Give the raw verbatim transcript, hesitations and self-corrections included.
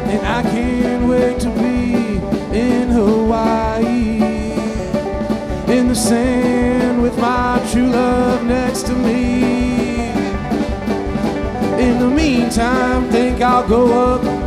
and I can't wait to be in Hawaii, in the sand with my true love next to me. In the meantime, think I'll go up